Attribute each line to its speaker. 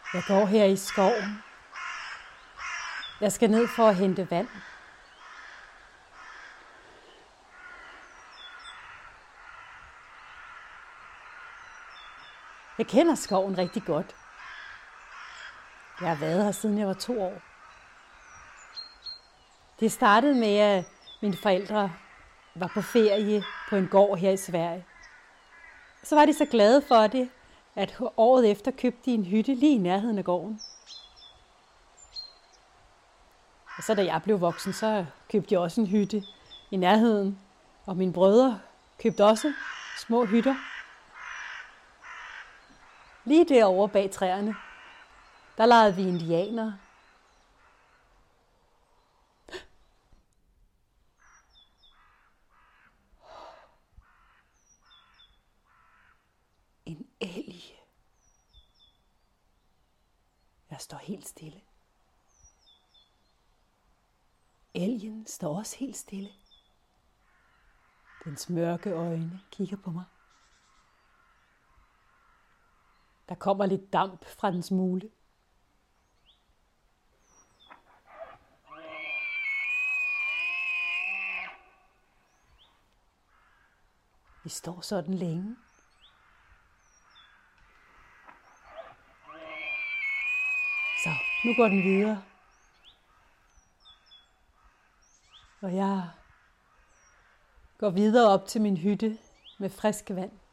Speaker 1: Jeg går her i skoven. Jeg skal ned for at hente vand. Jeg kender skoven rigtig godt. Jeg har været her siden jeg var 2 år. Det startede med, at mine forældre var på ferie på en gård her i Sverige. Så var de så glade for det, at året efter købte de en hytte lige i nærheden af gården. Og så da jeg blev voksen, så købte jeg også en hytte i nærheden. Og mine brødre købte også små hytter. Lige derovre bag træerne, der legede vi indianere. En elg. Jeg står helt stille. Elgen står også helt stille. Dens mørke øjne kigger på mig. Der kommer lidt damp fra dens mule. Vi står sådan længe. Så, nu går den videre. Og jeg går videre op til min hytte med frisk vand.